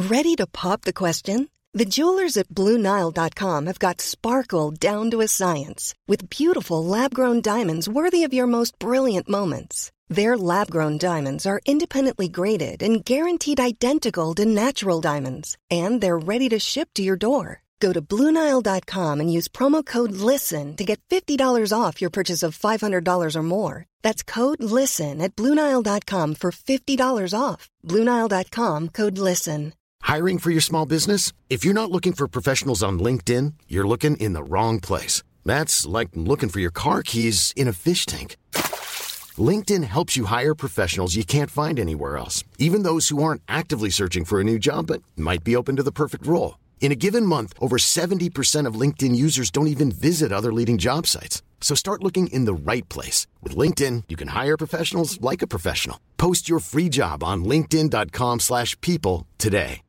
Ready to pop the question? The jewelers at BlueNile.com have got sparkle down to a science with beautiful lab-grown diamonds worthy of your most brilliant moments. Their lab-grown diamonds are independently graded and guaranteed identical to natural diamonds, and they're ready to ship to your door. Go to BlueNile.com and use promo code LISTEN to get $50 off your purchase of $500 or more. That's code LISTEN at BlueNile.com for $50 off. BlueNile.com, code LISTEN. Hiring for your small business? If you're not looking for professionals on LinkedIn, you're looking in the wrong place. That's like looking for your car keys in a fish tank. LinkedIn helps you hire professionals you can't find anywhere else, even those who aren't actively searching for a new job but might be open to the perfect role. In a given month, over 70% of LinkedIn users don't even visit other leading job sites. So start looking in the right place. With LinkedIn, you can hire professionals like a professional. Post your free job on linkedin.com/people today.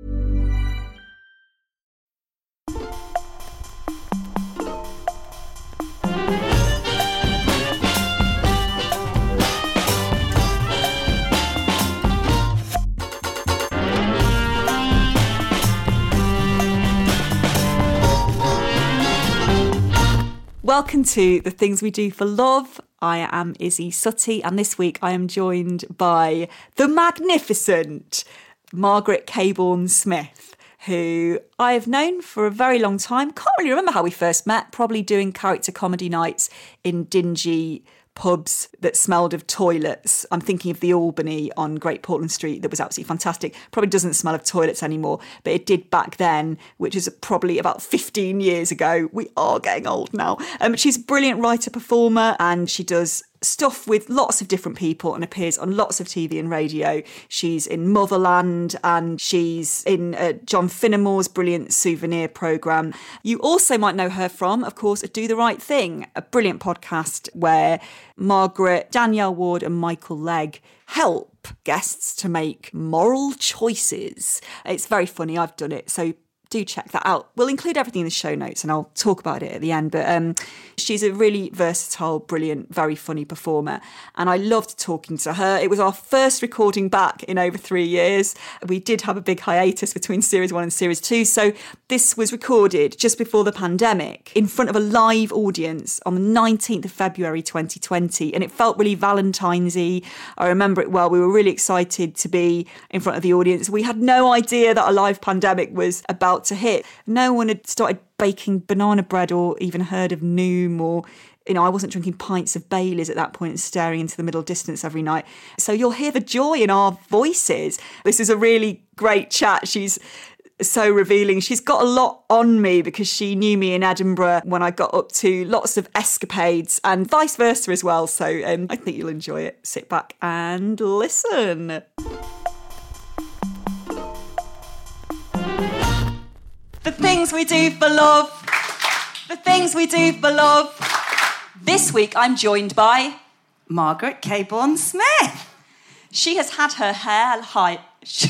Welcome to The Things We Do for Love. I am Izzy Sutty, and this week I am joined by the magnificent Margaret Cabourn-Smith, who I have known for a very long time. Can't really remember how we first met, probably doing character comedy nights in dingy pubs that smelled of toilets. I'm thinking of the Albany on Great Portland Street that was absolutely fantastic. Probably doesn't smell of toilets anymore, but it did back then, which is probably about 15 years ago. We are getting old now. She's a brilliant writer, performer, and she does stuff with lots of different people and appears on lots of TV and radio. She's in Motherland and she's in John Finnemore's brilliant Souvenir programme. You also might know her from, of course, Do the Right Thing, a brilliant podcast where Margaret, Danielle Ward and Michael Legg help guests to make moral choices. It's very funny. I've done it. So do check that out. We'll include everything in the show notes and I'll talk about it at the end. But she's a really versatile, brilliant, very funny performer. And I loved talking to her. It was our first recording back in over 3 years. We did have a big hiatus between Series 1 and Series 2. So this was recorded just before the pandemic in front of a live audience on the 19th of February 2020. And it felt really Valentine's-y. I remember it well. We were really excited to be in front of the audience. We had no idea that a live pandemic was about to hit. No one had started baking banana bread or even heard of Noom, or I wasn't drinking pints of Baileys at that point and staring into the middle distance every night. So you'll hear the joy in our voices. This is a really great chat. She's so revealing. She's got a lot on me because she knew me in Edinburgh when I got up to lots of escapades and vice versa as well. So I think you'll enjoy it. Sit back and listen. The things we do for love. The things we do for love. This week I'm joined by Margaret Cabourn-Smith. She has had her hair God.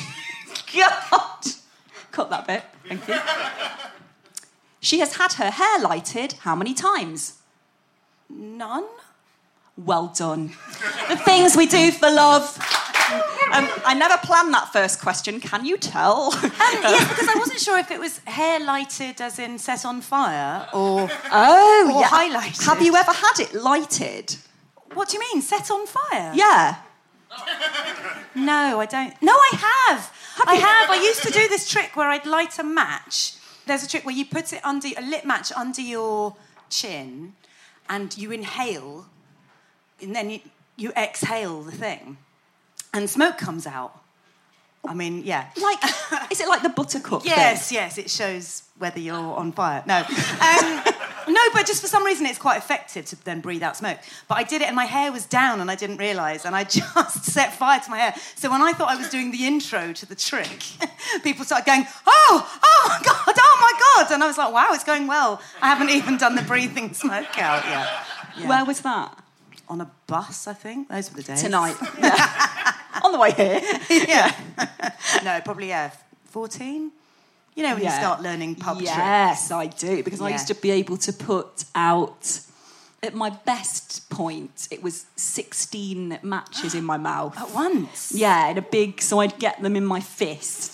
Cut that bit. Thank you. She has had her hair lighted how many times? None. Well done. The things we do for love. I never planned that first question, can you tell? Yes, because I wasn't sure if it was hair lighted as in set on fire or highlighted. Have you ever had it lighted? What do you mean, set on fire? Yeah. No, I don't. No, I have. I have. I used to do this trick where I'd light a match. There's a trick where you put it under a lit match under your chin and you inhale and then you exhale the thing. And smoke comes out. I mean, yeah. Is it like the buttercup thing? Yes, it shows whether you're on fire. No. No, but just for some reason it's quite effective to then breathe out smoke. But I did it and my hair was down and I didn't realise and I just set fire to my hair. So when I thought I was doing the intro to the trick, people started going, oh my God. And I was like, wow, it's going well. I haven't even done the breathing smoke out yet. Yeah. Where was that? On a bus, I think. Those were the days. Tonight. Yeah. On the way here. Yeah. No, probably, 14? You know when you start learning pub tricks? Yes, I do, because I used to be able to put out, at my best point, it was 16 matches in my mouth. At once? Yeah, in a big, so I'd get them in my fist,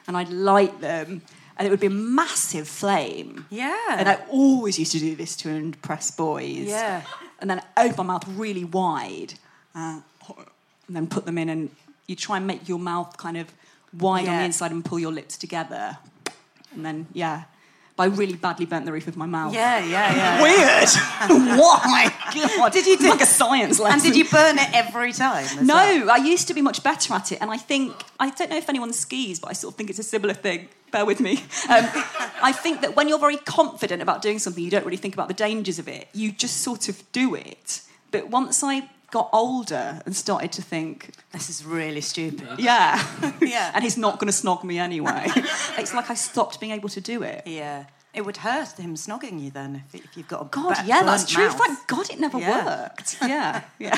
and I'd light them, and it would be a massive flame. Yeah. And I always used to do this to impress boys. Yeah. And then open my mouth really wide, and then put them in, and you try and make your mouth kind of wide on the inside and pull your lips together. And then, But I really badly burnt the roof of my mouth. Yeah. Weird. Why? God. Did you do like a science lesson? And did you burn it every time? No, I used to be much better at it, and I don't know if anyone skis, but I sort of think it's a similar thing. Bear with me. I think that when you're very confident about doing something, you don't really think about the dangers of it. You just sort of do it. But once I got older and started to think, this is really stupid. Yeah. Yeah. And he's not going to snog me anyway. It's like I stopped being able to do it. Yeah. It would hurt him snogging you then if you've got a that's true. mouth. Thank God it never worked. Yeah.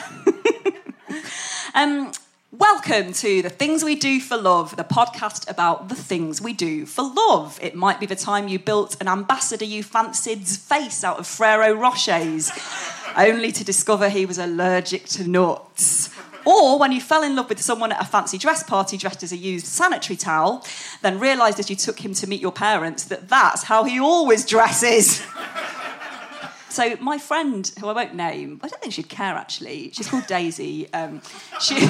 Welcome to The Things We Do for Love, the podcast about the things we do for love. It might be the time you built an ambassador you fancied's face out of Frero Rocher's, only to discover he was allergic to nuts. Or when you fell in love with someone at a fancy dress party dressed as a used sanitary towel, then realised as you took him to meet your parents that that's how he always dresses. So my friend, who I won't name, I don't think she'd care actually. She's called Daisy. She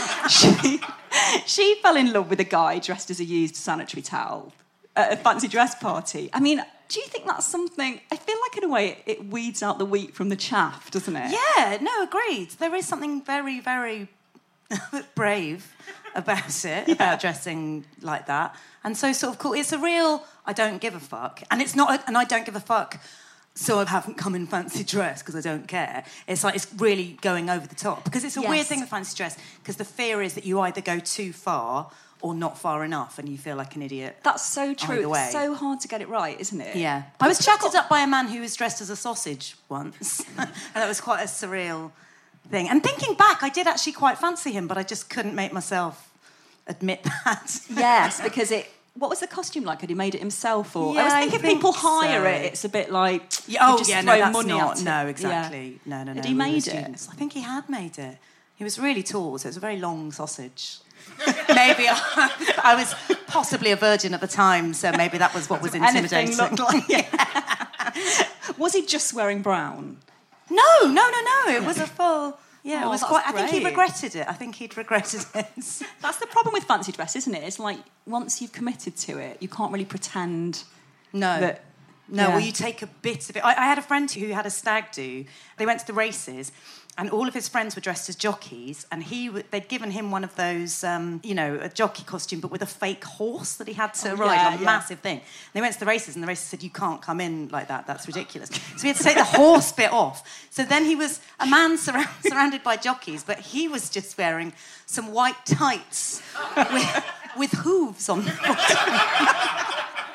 fell in love with a guy dressed as a used sanitary towel at a fancy dress party. I mean, do you think that's something? I feel like in a way it weeds out the wheat from the chaff, doesn't it? Yeah, no, agreed. There is something very, very brave about it, about dressing like that. And so sort of cool. It's a real I don't give a fuck. And it's not an I don't give a fuck so I haven't come in fancy dress because I don't care. It's like it's really going over the top. Because it's a weird thing with fancy dress, because the fear is that you either go too far or not far enough and you feel like an idiot. That's so true. Either way. It's so hard to get it right, isn't it? Yeah. I was chatted up by a man who was dressed as a sausage once. And that was quite a surreal thing. And thinking back, I did actually quite fancy him, but I just couldn't make myself admit that. Yes, because what was the costume like? Had he made it himself? Or Yeah, I was thinking I think people hire so. it. It's a bit like no, throw that's money not. at it. No, exactly. Yeah. No. Had he made it? I think he had made it. He was really tall, so it was a very long sausage. Maybe I was possibly a virgin at the time, so maybe that was what was intimidating. Anything looked like. Was he just wearing brown? No. It was a full. Yeah, Oh, it was that's quite. I think he great. regretted it. I think he'd regretted it. That's the problem with fancy dress, isn't it? It's like once you've committed to it, you can't really pretend that. No, well, you take a bit of it. I had a friend who had a stag do. They went to the races, and all of his friends were dressed as jockeys, and they'd given him one of those, a jockey costume, but with a fake horse that he had to ride, a massive thing. And they went to the races, and the races said, "You can't come in like that. That's ridiculous." So he had to take the horse bit off. So then he was a man surrounded by jockeys, but he was just wearing some white tights with hooves on the bottom.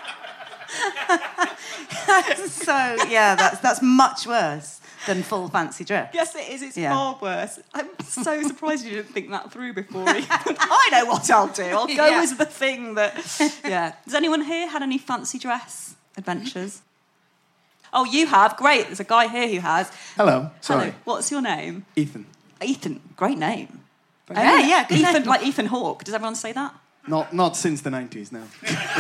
So yeah, that's much worse than full fancy dress. Yes, it is. It's far worse. I'm so surprised you didn't think that through before. I know what I'll do. I'll go as the thing that. Yeah. Has anyone here had any fancy dress adventures? Oh, you have. Great. There's a guy here who has. Hello. Sorry. Hello. What's your name? Ethan. Ethan. Great name. Yeah, good Ethan, name. like Ethan Hawke. Does everyone say that? Not since the 90s, no.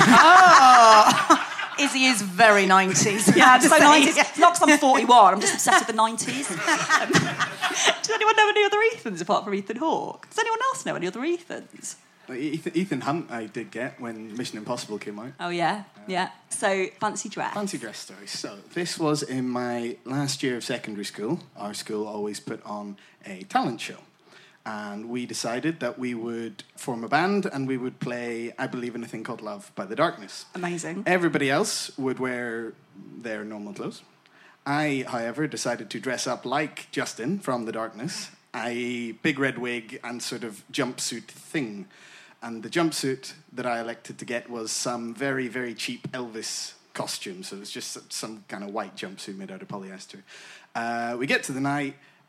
Izzy is very 90s. Yeah, so 90s. It's not because I'm 41. I'm just obsessed with the 90s. Does anyone know any other Ethans apart from Ethan Hawke? Does anyone else know any other Ethans? Ethan Hunt I did get when Mission Impossible came out. Oh, yeah? Yeah. So, fancy dress. Fancy dress stories. So, this was in my last year of secondary school. Our school always put on a talent show. And we decided that we would form a band and we would play I Believe in a Thing Called Love by The Darkness. Amazing. Everybody else would wear their normal clothes. I, however, decided to dress up like Justin from The Darkness, i.e. big red wig and sort of jumpsuit thing. And the jumpsuit that I elected to get was some very, very cheap Elvis costume. So it was just some kind of white jumpsuit made out of polyester. We get to the night,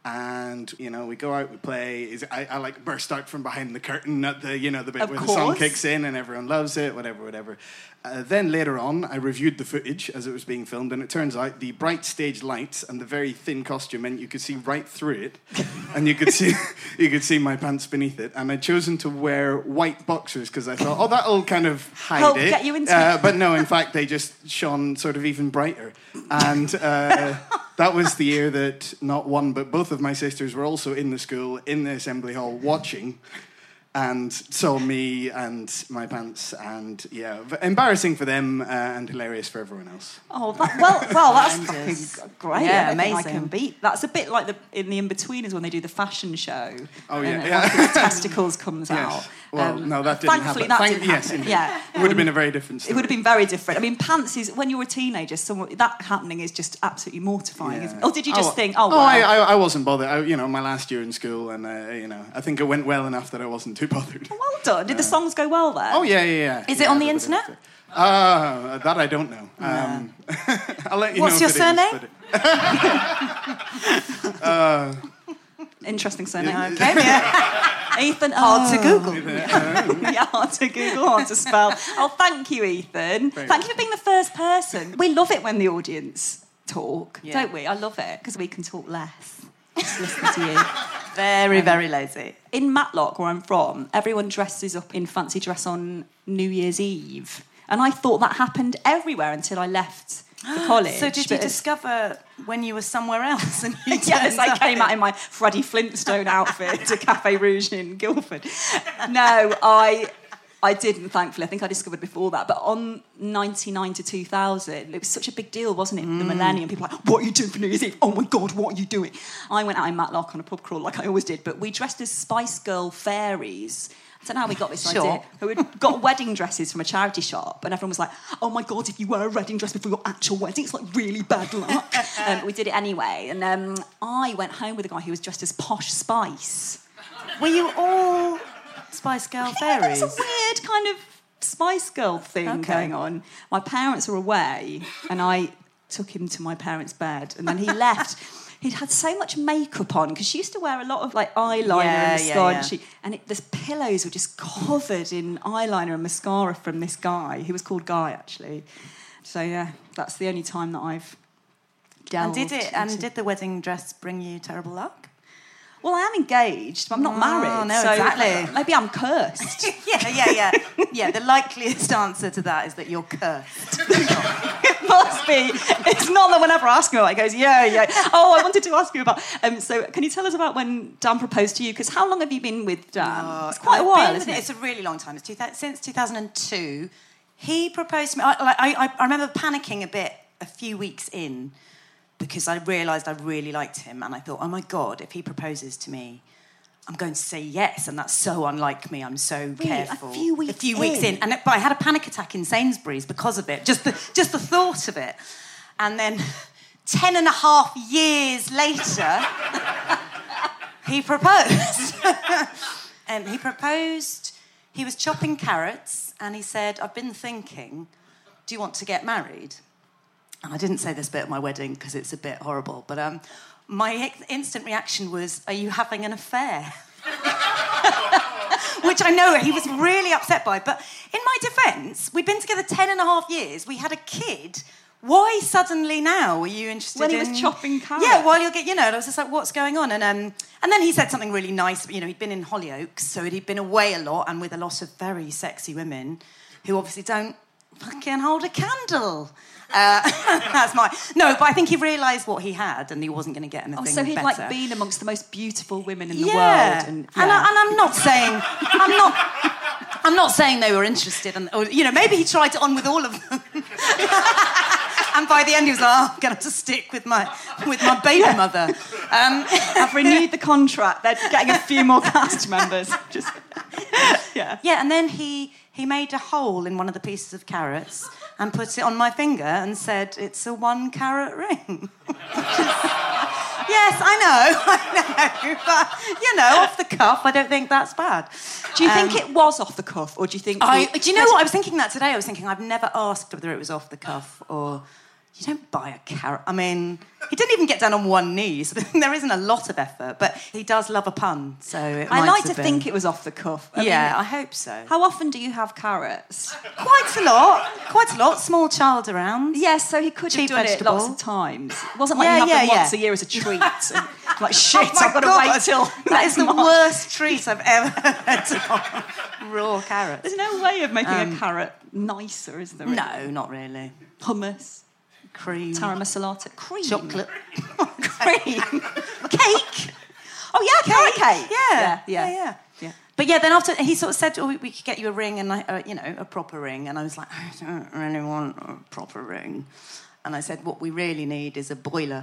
And, we go out, we play. I like burst out from behind the curtain at the bit Of where course. the song kicks in and everyone loves it, whatever. Then later on, I reviewed the footage as it was being filmed, and it turns out the bright stage lights and the very thin costume meant you could see right through it, and you could see my pants beneath it. And I'd chosen to wear white boxers because I thought, that'll kind of hide Help it. get you into it. But no, in fact, they just shone sort of even brighter. And that was the year that not one but both of my sisters were also in the school, in the assembly hall, watching, and saw me and my pants, and embarrassing for them and hilarious for everyone else. Oh, that's fucking great. Yeah, I don't think I amazing. can beat. That's a bit like in the In-Betweeners when they do the fashion show. Oh, and yeah. one of his testicles comes Yes. out. Well, no, that didn't thankfully happen. That didn't happen. Indeed. Yeah. It would have been a very different story. It would have been very different. I mean, pants is, when you're a teenager, that happening is just absolutely mortifying. Yeah. Or did you just think, wow. I wasn't bothered. My last year in school, and I think it went well enough that I wasn't too bothered. Well done. Did the songs go well there? Oh yeah. Is it on the internet? That I don't know. I'll let you What's know. your surname? Interesting surname. Okay, yeah. Ethan. Hard to Google. Yeah, hard to Google, hard to spell. Oh, thank you, Ethan. Thank you for being the first person. We love it when the audience talk, don't we? I love it, because we can talk less. Just listen to you. Very, very lazy. In Matlock, where I'm from, everyone dresses up in fancy dress on New Year's Eve. And I thought that happened everywhere until I left the college. So did you discover when you were somewhere else? And you Yes, I turned came up? out in my Freddie Flintstone outfit to Café Rouge in Guildford. No, I didn't, thankfully. I think I discovered before that. But on 99 to 2000, it was such a big deal, wasn't it? The millennium. People were like, what are you doing for New Year's Eve? Oh, my God, what are you doing? I went out in Matlock on a pub crawl like I always did, but we dressed as Spice Girl fairies. I don't know how we got this idea. We got wedding dresses from a charity shop, and everyone was like, oh, my God, if you wear a wedding dress before your actual wedding, it's like really bad luck. We did it anyway. And I went home with a guy who was dressed as Posh Spice. Were you all Spice Girl fairies? There was a weird kind of Spice Girl thing going on. My parents were away, and I took him to my parents' bed, and then he left. He'd had so much makeup on, because she used to wear a lot of eyeliner and mascara, and the pillows were just covered in eyeliner and mascara from this guy, who was called Guy, actually. So yeah, that's the only time that I've delved. And did the wedding dress bring you terrible luck? Well, I am engaged, but I'm not married. No, so exactly. Maybe I'm cursed. Yeah. Yeah, the likeliest answer to that is that you're cursed. It must be. It's not that whenever I ask him about it, he goes, yeah. Oh, I wanted to ask you about... so can you tell us about when Dan proposed to you? Because how long have you been with Dan? It's quite a while, isn't it? It's a really long time. It's since 2002. He proposed to me... I remember panicking a bit a few weeks in, because I realised I really liked him, and I thought, oh my God, if he proposes to me, I'm going to say yes, and that's so unlike me. I'm so careful. A few weeks in. But I had a panic attack in Sainsbury's because of it, just the thought of it. And then 10.5 years later, he proposed. And he proposed, he was chopping carrots, and he said, I've been thinking, do you want to get married? And I didn't say this bit at my wedding because it's a bit horrible, but my instant reaction was, are you having an affair? Which I know he was really upset by. But in my defence, we'd been together 10.5 years. We had a kid. Why suddenly now are you interested when he was chopping carrots? Yeah, while you're getting, I was just like, what's going on? And then he said something really nice. He'd been in Hollyoaks, so he'd been away a lot and with a lot of very sexy women who obviously don't fucking hold a candle. That's but I think he realised what he had, and he wasn't going to get anything better. So he'd been amongst the most beautiful women in the world, and I'm not saying I'm not saying they were interested, or maybe he tried it on with all of them, and by the end he was like, I'm going to have to stick with my baby mother. I've renewed the contract. They're getting a few more cast members. And then he made a hole in one of the pieces of carrots and put it on my finger and said, it's a 1 carat ring. Yes, I know. But, off the cuff, I don't think that's bad. Do you think it was off the cuff, or do you think... Do you know what? I was thinking that today. I was thinking I've never asked whether it was off the cuff or... You don't buy a carrot. I mean, he didn't even get down on one knee, so there isn't a lot of effort, but he does love a pun, so it I might like have to been. think it was off the cuff. I mean, I hope so. how often do you have carrots? Quite a lot. Small child around. Yes, so he could have Cheap done vegetable. it lots of times. It wasn't like Yeah, you have them yeah, once yeah. a year as a treat. And, like, shit, Oh my I've got to God. wait till That is the next month. worst treat I've ever had. Raw carrots. There's no way of making a carrot nicer, is there? No, not really. Hummus, Cream. taramasalata, cream. Chocolate. Cream. Cake. Oh, yeah, carrot cake. Yeah. But yeah, then after he sort of said, we could get you a ring and a proper ring. And I was like, I don't really want a proper ring. And I said, what we really need is a boiler.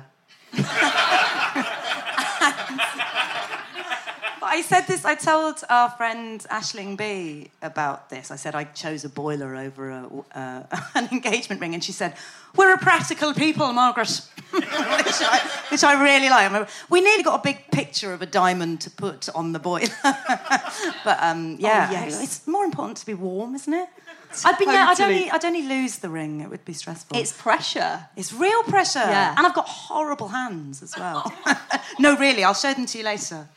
I said this, I told our friend Aisling B about this. I said I chose a boiler over an engagement ring, and she said, we're a practical people, Margaret. which I really like. We nearly got a big picture of a diamond to put on the boiler. But, yes. it's more important to be warm, isn't it? Totally. I'd only lose the ring. It would be stressful. It's pressure. It's real pressure. Yeah. And I've got horrible hands as well. No, really, I'll show them to you later.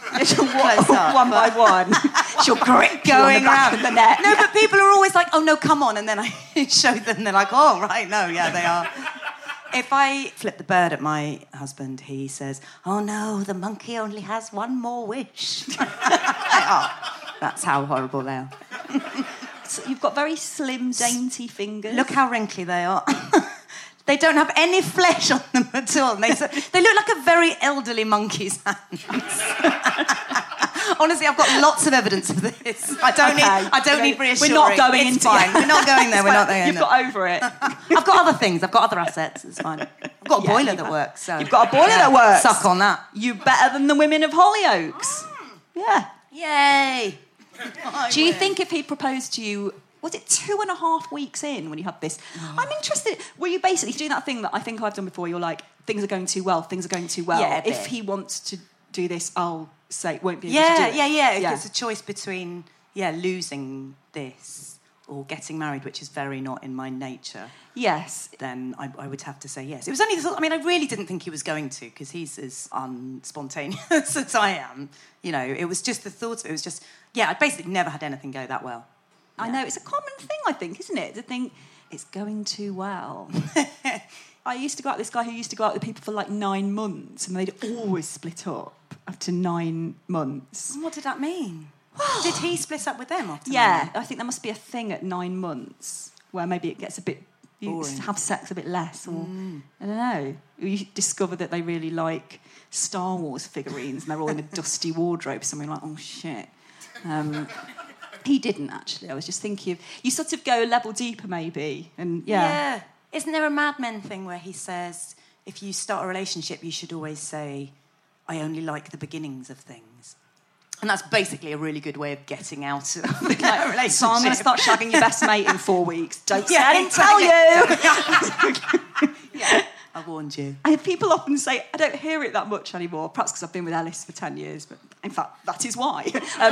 One by one. She'll grip you on the Going back around of the neck. No, but people are always like, oh, no, come on. And then I show them, and they're like, oh, right, no, yeah, they are. If I flip the bird at my husband, he says, oh, no, the monkey only has one more wish. That's how horrible they are. So you've got very slim, dainty fingers. Look how wrinkly they are. They don't have any flesh on them at all. They look like a very elderly monkey's hands. Honestly, I've got lots of evidence of this. I don't need reassuring. We're not going it's into fine. We're not going there. We're not there. You've got over it. I've got other things. I've got other assets. It's fine. I've got a boiler that works. So. You've got a boiler that works. Suck on that. You're better than the women of Hollyoaks. Yeah. Yay. Do you think if he proposed to you, was it 2.5 weeks in when you had this? I'm interested. Were you basically doing that thing that I think I've done before? You're like, things are going too well. Yeah, a if bit. he wants to do this, I'll say won't be able Yeah, to do it. yeah. It's a choice between losing this or getting married, which is very not in my nature. Yes. Then I would have to say yes. It was only the thought. I mean, I really didn't think he was going to, because he's as unspontaneous as I am. You know, it was just the thought of it. It was just, I basically never had anything go that well. I know, it's a common thing, I think, isn't it? To think it's going too well. I used to go out with this guy who used to go out with people for like 9 months, and they'd always split up after 9 months. And what did that mean? Did he split up with them after? Yeah, I think there must be a thing at 9 months where maybe it gets a bit... You boring. have sex a bit less, or I don't know. You discover that they really like Star Wars figurines, and they're all in a dusty wardrobe. Something like, oh shit. He didn't actually. I was just thinking of you sort of go a level deeper, maybe, and Yeah. Isn't there a Mad Men thing where he says, if you start a relationship, you should always say, I only like the beginnings of things. And that's basically a really good way of getting out of the relationship. So I'm going to start shagging your best mate in 4 weeks. Don't say Yeah, I didn't tell you. I warned you. And people often say, I don't hear it that much anymore, perhaps because I've been with Ellis for 10 years, but in fact, that is why.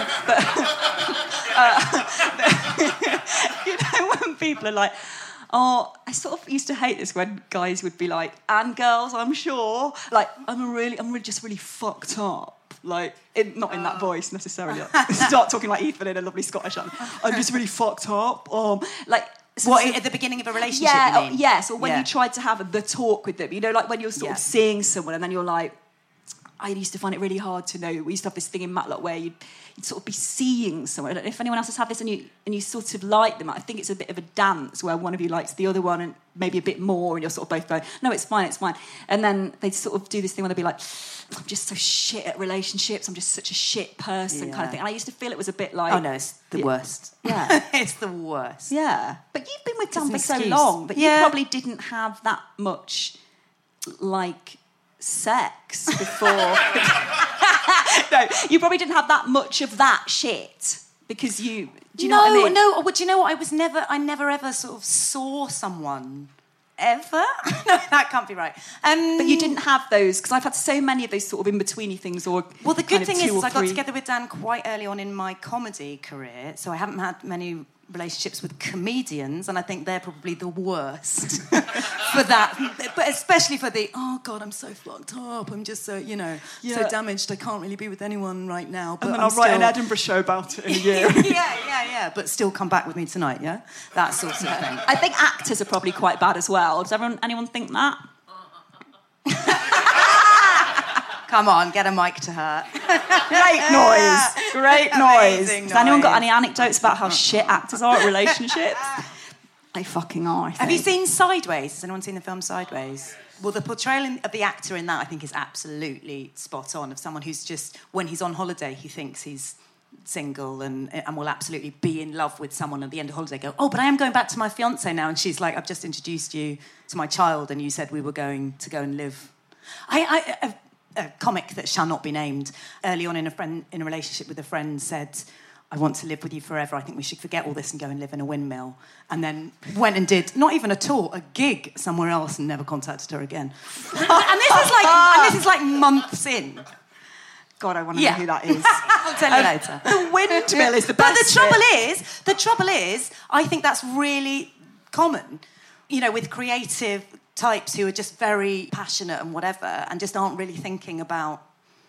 You know, when people are like, oh, I sort of used to hate this when guys would be like, and girls, I'm sure, like, I'm really just really fucked up. Like, not in that voice necessarily. Start talking like Ethan in a lovely Scottish accent. I'm just really fucked up. Like, What, at the beginning of a relationship, yeah, you mean? yes, or when you tried to have the talk with them. You know, like when you're sort of seeing someone and then you're like, I used to find it really hard to know. We used to have this thing in Matlock where you'd sort of be seeing someone. I don't know if anyone else has had this and you sort of like them. I think it's a bit of a dance where one of you likes the other one and maybe a bit more, and you're sort of both going, no, it's fine. And then they sort of do this thing where they'd be like, I'm just so shit at relationships. I'm just such a shit person kind of thing. And I used to feel it was a bit like... Oh, no, it's the worst. Yeah. It's the worst. Yeah. But you've been with Dan for so excuse. long, but you Yeah. probably didn't have that much, like, sex before. No, you probably didn't have that much of that shit because you... Do you know what I mean? No, do you know what? I never ever sort of saw someone... Ever? No, that can't be right. But you didn't have those, because I've had so many of those sort of in-betweeny things, or Well, the good kind of thing two is or I got three. together with Dan quite early on in my comedy career, so I haven't had many relationships with comedians, and I think they're probably the worst for that. But especially for the, oh God, I'm so fucked up. I'm just so, so damaged. I can't really be with anyone right now. But and then I'll write an Edinburgh show about it in a year. yeah. But still come back with me tonight, yeah? That sort of thing. I think actors are probably quite bad as well. Does anyone think that? Come on, get a mic to her. Great noise. Amazing Has anyone got noise. any anecdotes about how shit actors are at relationships? They fucking are, I think. Have you seen Sideways? Has anyone seen the film Sideways? Well, the portrayal of the actor in that, I think, is absolutely spot on, of someone who's just, when he's on holiday, he thinks he's single and will absolutely be in love with someone at the end of holiday, go, oh, but I am going back to my fiancé now. And she's like, I've just introduced you to my child and you said we were going to go and live. A comic that shall not be named, early on in a relationship with a friend, said, I want to live with you forever. I think we should forget all this and go and live in a windmill. And then went and did, not even a tour, a gig somewhere else and never contacted her again. and this is like months in. God, I want to know who that is. I'll tell you later. The windmill is the best. But the trouble is, I think that's really common, with creative types who are just very passionate and whatever and just aren't really thinking about,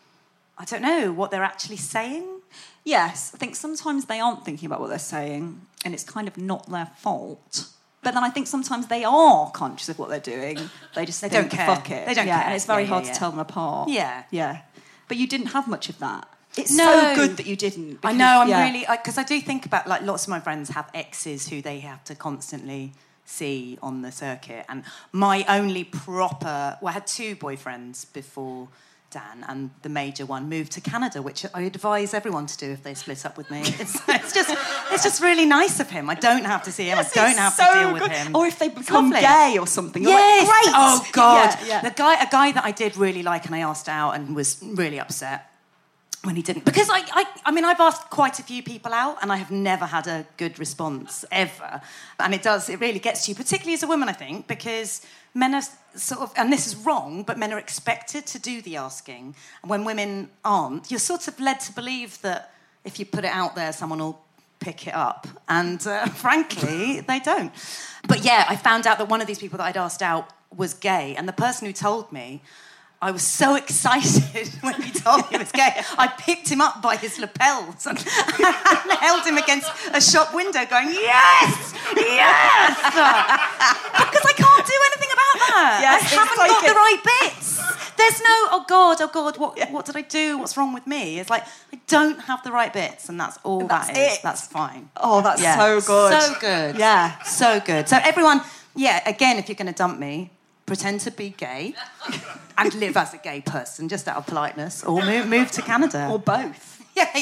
I don't know, what they're actually saying. Yes, I think sometimes they aren't thinking about what they're saying and it's kind of not their fault. But then I think sometimes they are conscious of what they're doing. They just don't care. Fuck it. They don't care. And it's very hard to tell them apart. Yeah. Yeah. But you didn't have much of that. It's No. so good that you didn't. I know, I'm really... Because I do think about, like, lots of my friends have exes who they have to constantly see on the circuit. And my only proper... Well, I had 2 boyfriends before Dan, and the major one moved to Canada, which I advise everyone to do if they split up with me. It's just really nice of him. I don't have to see him. Yes, I don't have to deal with him. Or if they become lovely. Gay or something. You're Yes. like, great. Oh, God. Yeah. A guy that I did really like and I asked out and was really upset when he didn't. Because, I mean, I've asked quite a few people out and I have never had a good response, ever. And it really gets to you, particularly as a woman, I think, because men are sort of, and this is wrong, but men are expected to do the asking. And when women aren't, you're sort of led to believe that if you put it out there, someone will pick it up. And frankly, they don't. But yeah, I found out that one of these people that I'd asked out was gay. And the person who told me, I was so excited when he told me he was gay. I picked him up by his lapels and held him against a shop window going, yes, yes! Because I can't do anything about that. Yes, I haven't got the right bits. There's no, oh God, what did I do? What's wrong with me? It's like, I don't have the right bits and that's all that is. That's fine. Oh, that's so good. So good. Yeah. So good. So everyone, again, if you're going to dump me, pretend to be gay and live as a gay person, just out of politeness, or move to Canada. Or both.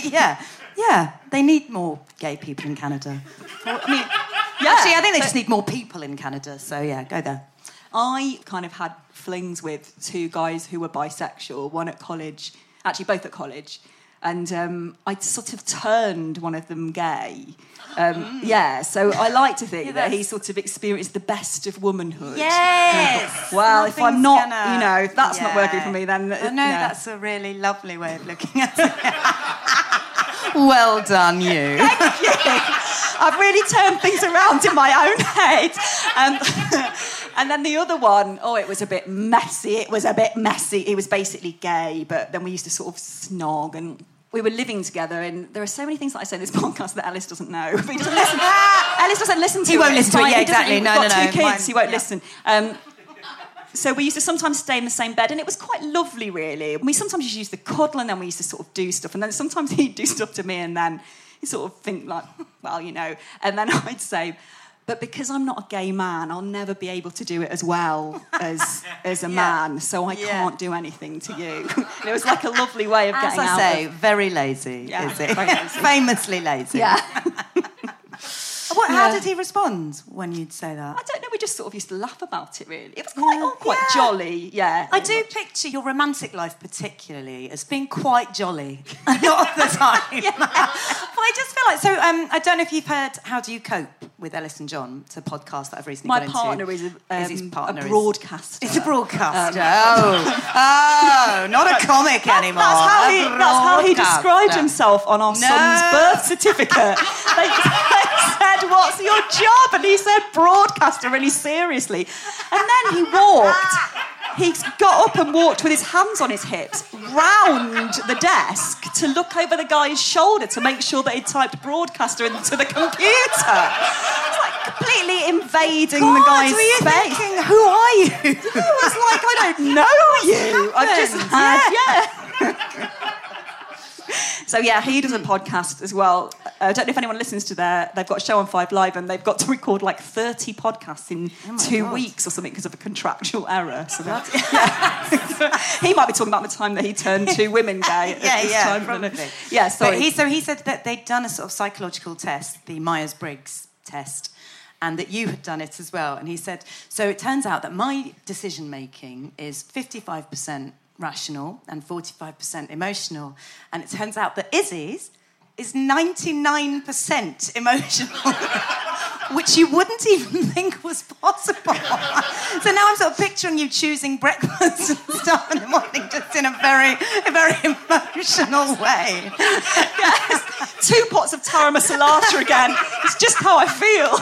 Yeah. They need more gay people in Canada. Actually, I think they just need more people in Canada, so yeah, go there. I kind of had flings with 2 guys who were bisexual, one at college, actually both at college, and I sort of turned one of them gay. So I like to think that he sort of experienced the best of womanhood. Yes! Well, if I'm not, if that's not working for me, then... I know, that's a really lovely way of looking at it. Well done, you. Thank you. I've really turned things around in my own head. And then the other one, it was a bit messy. He was basically gay, but then we used to sort of snog and we were living together, and there are so many things that I say in this podcast that Ellis doesn't know. But he doesn't listen. Ellis doesn't listen to it. He won't listen to it, yeah, exactly. We've got 2 kids, Mine, he won't listen. So we used to sometimes stay in the same bed, and it was quite lovely, really. We sometimes used to use the cuddle, and then we used to sort of do stuff, and then sometimes he'd do stuff to me, and then he'd sort of think like, well, and then I'd say, but because I'm not a gay man, I'll never be able to do it as well as a man, so I can't do anything to you. And it was like a lovely way of getting out. As I say, very lazy, is it? Very lazy. Famously lazy. Yeah. How did he respond when you'd say that? I don't know, we just sort of used to laugh about it, really. It was quite jolly, yeah. I do picture your romantic life particularly as being quite jolly. Not of the time. But I just feel like... So, I don't know if you've heard How Do You Cope with Ellis and John. It's a podcast that I've recently got into. My partner is a broadcaster. It's a broadcaster. Not a comic anymore. That's how he described himself on our son's birth certificate. They said what's your job? And he said broadcaster really seriously. And then he got up and walked with his hands on his hips round the desk to look over the guy's shoulder to make sure that he typed broadcaster into the computer. It's like completely invading the guy's space. Thinking, who are you? I was like, I don't know you. I've just had, So yeah, he does a podcast as well. I don't know if anyone listens to they've got a show on 5 Live and they've got to record like 30 podcasts in 2 weeks or something because of a contractual error. So he might be talking about the time that he turned 2 women gay at this time. Probably. Yeah, sorry. But he said that they'd done a sort of psychological test, the Myers-Briggs test, and that you had done it as well. And he said, so it turns out that my decision-making is 55% rational and 45% emotional. And it turns out that Izzy's is 99% emotional, which you wouldn't even think was possible. So now I'm sort of picturing you choosing breakfast and stuff in the morning just in a very emotional way. Yes, 2 pots of tara masala again. It's just how I feel.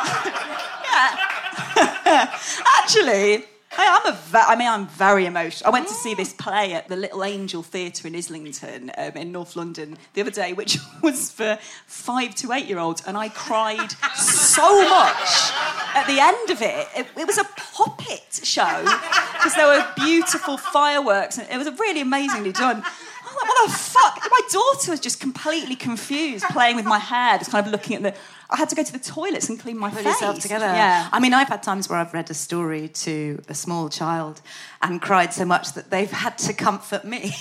Yeah. Actually, I'm very emotional. I went to see this play at the Little Angel Theatre in Islington in North London the other day, which was for 5 to 8-year-olds, and I cried so much at the end of it. It was a puppet show because there were beautiful fireworks, and it was really amazingly done. I'm like, what the fuck? My daughter was just completely confused, playing with my hair, just kind of looking at I had to go to the toilets and clean my face. Put yourself together. Yeah. I mean, I've had times where I've read a story to a small child and cried so much that they've had to comfort me.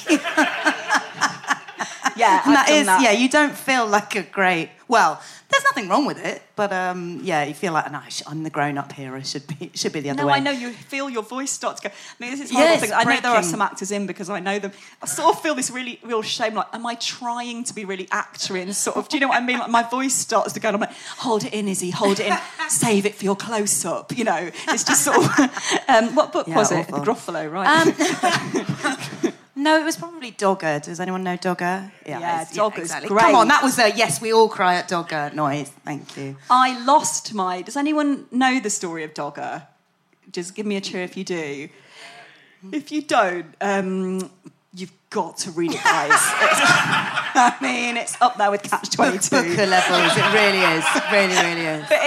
Yeah, and that. You don't feel like a great... Well, there's nothing wrong with it, but you feel like, no, I'm the grown-up here. It should be the other way. No, I know, you feel your voice start to go... I mean, this is horrible thing. I know there are some actors in because I know them. I sort of feel this real shame, like, am I trying to be really actoring, sort of? Do you know what I mean? Like, my voice starts to go, and I'm like, hold it in, Izzy, hold it in. Save it for your close-up, you know? It's just sort of... what book was it? The Gruffalo, right? No, it was probably Dogger. Does anyone know Dogger? Yeah, Dogger's exactly. great. Come on, that was a yes, we all cry at Dogger noise. Thank you. I lost my... Does anyone know the story of Dogger? Just give me a cheer if you do. If you don't, you've got to read it, guys. I mean, it's up there with Catch-22. Booker levels, it really is. It really, really is. But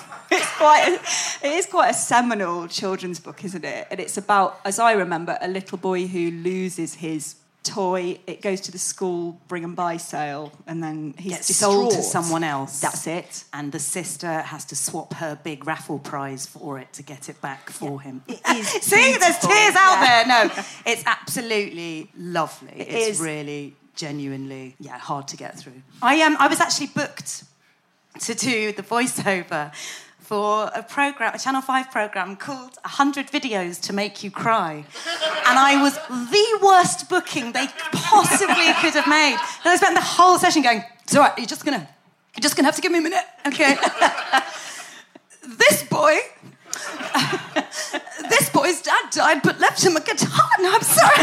it is quite a seminal children's book, isn't it? And it's about, as I remember, a little boy who loses his toy. It goes to the school bring and buy sale, and then he gets sold to someone else. That's it. And the sister has to swap her big raffle prize for it to get it back for him. It is See, there's tears out there. No, it's absolutely lovely. It's is really genuinely hard to get through. I was actually booked to do the voiceover for a Channel 5 programme called 100 Videos to Make You Cry. And I was the worst booking they possibly could have made. And I spent the whole session going, it's all right, you're just gonna have to give me a minute, okay? This boy's dad died but left him a guitar. No, I'm sorry.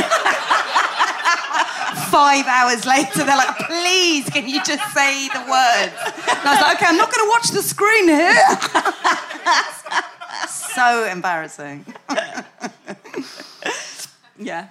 5 hours later, they're like, please, can you just say the words? And I was like, okay, I'm not going to watch the screen here. So embarrassing. Yeah.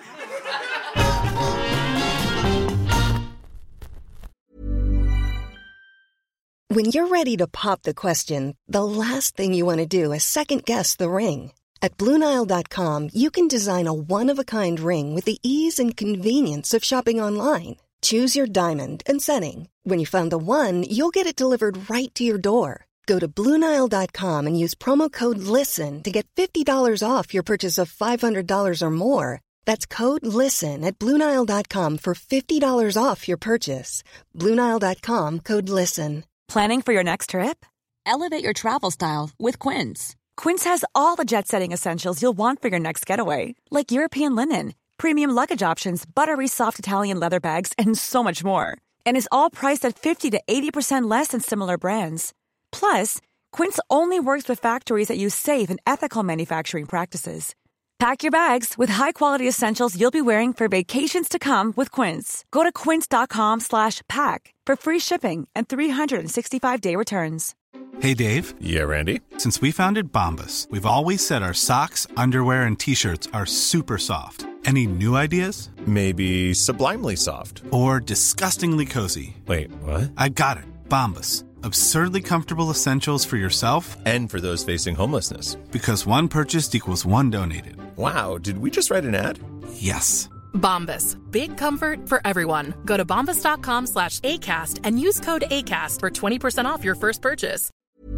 When you're ready to pop the question, the last thing you want to do is second-guess the ring. At BlueNile.com, you can design a one-of-a-kind ring with the ease and convenience of shopping online. Choose your diamond and setting. When you find the one, you'll get it delivered right to your door. Go to BlueNile.com and use promo code LISTEN to get $50 off your purchase of $500 or more. That's code LISTEN at BlueNile.com for $50 off your purchase. BlueNile.com, code LISTEN. Planning for your next trip? Elevate your travel style with Quince. Quince has all the jet-setting essentials you'll want for your next getaway, like European linen, premium luggage options, buttery soft Italian leather bags, and so much more. And is all priced at 50 to 80% less than similar brands. Plus, Quince only works with factories that use safe and ethical manufacturing practices. Pack your bags with high-quality essentials you'll be wearing for vacations to come with Quince. Go to quince.com/pack for free shipping and 365-day returns. Hey, Dave. Yeah, Randy? Since we founded Bombas, we've always said our socks, underwear, and T-shirts are super soft. Any new ideas? Maybe sublimely soft. Or disgustingly cozy. Wait, what? I got it. Bombas. Absurdly comfortable essentials for yourself and for those facing homelessness. Because one purchased equals one donated. Wow, did we just write an ad? Yes. Bombas. Big comfort for everyone. Go to bombas.com/ACAST and use code ACAST for 20% off your first purchase.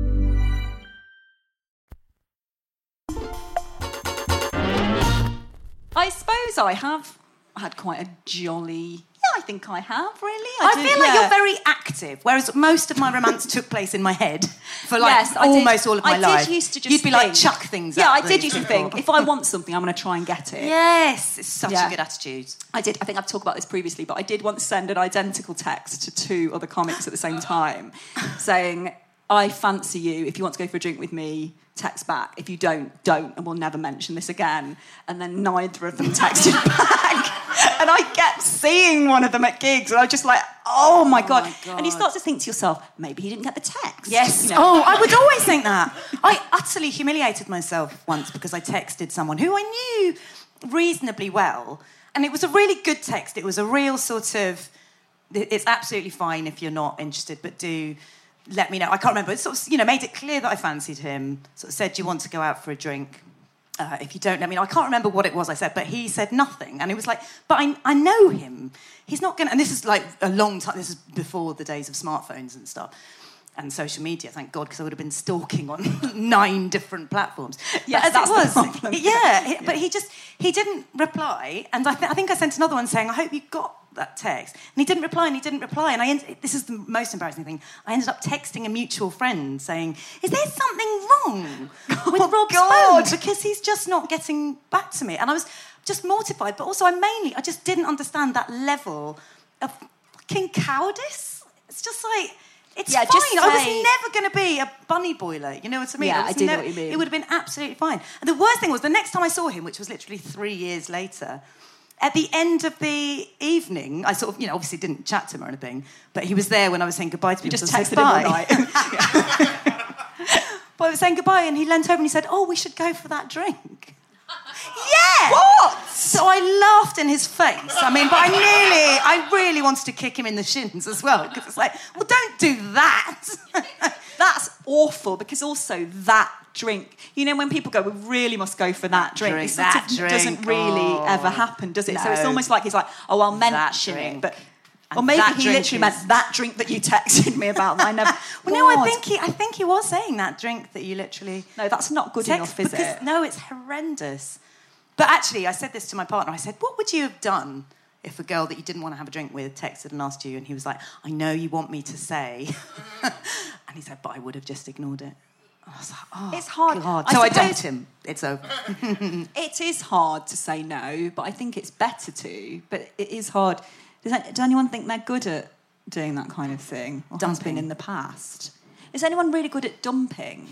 I suppose I have had quite a jolly... I think I have, really. I feel like you're very active, whereas most of my romance took place in my head for almost all of my life. I did used to just You'd be like, chuck things Yeah, at I did used to think, if I want something, I'm going to try and get it. Yes, it's such a good attitude. I did. I think I've talked about this previously, but I did once send an identical text to 2 other comics at the same time saying, I fancy you. If you want to go for a drink with me, text back. If you don't, and we'll never mention this again. And then neither of them texted back. And I kept seeing one of them at gigs, and I was just like, oh my God. And you start to think to yourself, maybe he didn't get the text. Yes. You know? Oh, I would always think that. I utterly humiliated myself once because I texted someone who I knew reasonably well, and it was a really good text. It was a real sort of, it's absolutely fine if you're not interested, but do let me know. I can't remember. It sort of, made it clear that I fancied him. Sort of said, do you want to go out for a drink? If you don't let me know. I can't remember what it was I said, but he said nothing. And it was like, but I know him. He's not going to... And this is like a long time. This is before the days of smartphones and stuff. And social media, thank God, because I would have been stalking on 9 different platforms. Yes, but as that's it was, the problem. but he didn't reply. And I think I sent another one saying, I hope you got that text. And he didn't reply. And this is the most embarrassing thing. I ended up texting a mutual friend saying, is there something wrong with Rob's phone? Because he's just not getting back to me. And I was just mortified. But also, I just didn't understand that level of fucking cowardice. It's just like... It's fine. I was never going to be a bunny boiler. You know what I mean? Yeah, I do know what you mean. It would have been absolutely fine. And the worst thing was, the next time I saw him, which was literally 3 years later, at the end of the evening, I sort of, obviously didn't chat to him or anything, but he was there when I was saying goodbye to people. You just texted him all night. But I was saying goodbye, and he leant over and he said, oh, we should go for that drink. Yeah! What? So I laughed in his face. I mean, but I really wanted to kick him in the shins as well, because it's like, well, don't do that. That's awful, because also that drink, when people go, we really must go for that drink, it sort of doesn't really ever happen, does it? No. So it's almost like he's like, oh, I'll mention it, but... Or maybe he literally meant that drink that you texted me about. And I never. Well, no, I think he was saying that drink that you literally. No, that's not good enough, is it? No, it's horrendous. But actually, I said this to my partner. I said, "What would you have done if a girl that you didn't want to have a drink with texted and asked you?" And he was like, "I know you want me to say," and he said, "But I would have just ignored it." I was like, "Oh, it's hard." God. So I dumped him. It's over. It is hard to say no, but I think it's better to. But it is hard. Does anyone think they're good at doing that kind of thing? Or has been in the past? Is anyone really good at dumping?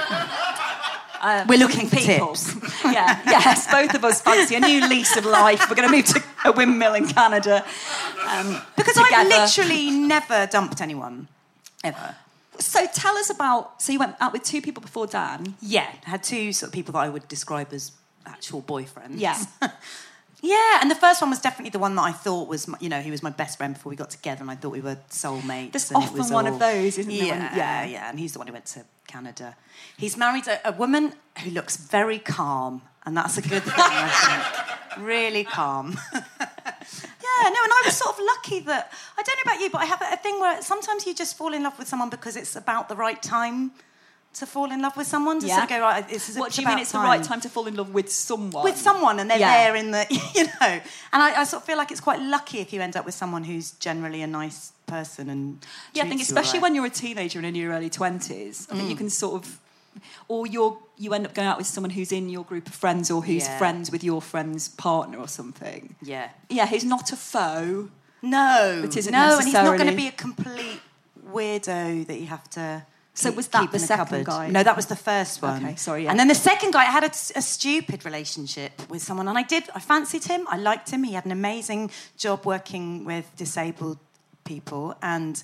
We're looking for tips. Yes, both of us fancy a new lease of life. We're going to move to a windmill in Canada. Because I've literally never dumped anyone, ever. So tell us about... So you went out with 2 people before Dan? Yeah, I had 2 sort of people that I would describe as actual boyfriends. Yeah. Yeah, and the first one was definitely the one that I thought was, he was my best friend before we got together, and I thought we were soulmates. There's often one of those, isn't there? Yeah, and he's the one who went to Canada. He's married a woman who looks very calm, and that's a good thing, I think. Really calm. And I was sort of lucky that, I don't know about you, but I have a thing where sometimes you just fall in love with someone because it's about the right time to fall in love with someone. To sort of go, right, what do you mean it's the right time to fall in love with someone? With someone, and they're there in the, And I sort of feel like it's quite lucky if you end up with someone who's generally a nice person and I think especially when you're a teenager and in your early 20s, I think you can sort of... Or you end up going out with someone who's in your group of friends or who's friends with your friend's partner or something. Yeah. Yeah, who's not a foe. No. But isn't necessarily... and he's not going to be a complete weirdo that you have to... So was that the second guy? No, that was the first one. Okay, sorry, yeah. And then the second guy, I had a stupid relationship with someone, and I fancied him, I liked him, he had an amazing job working with disabled people, and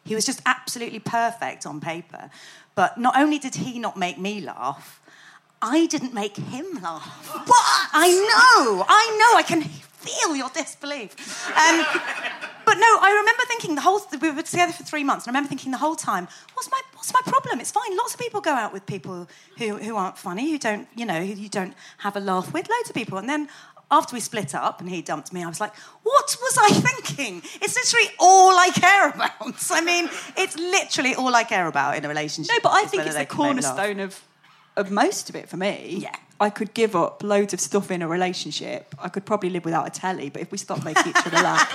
He was just absolutely perfect on paper. But not only did he not make me laugh, I didn't make him laugh. What? I know. I can feel your disbelief. But no, I remember thinking we were together for 3 months, and I remember thinking the whole time, what's my problem? It's fine. Lots of people go out with people who aren't funny, who don't, who you don't have a laugh with. Loads of people. And then after we split up and he dumped me, I was like, what was I thinking? It's literally all I care about. I mean, it's literally all I care about in a relationship. No, but I think it's the cornerstone of most of it for me. Yeah. I could give up loads of stuff in a relationship. I could probably live without a telly, but if we stop making each other laugh...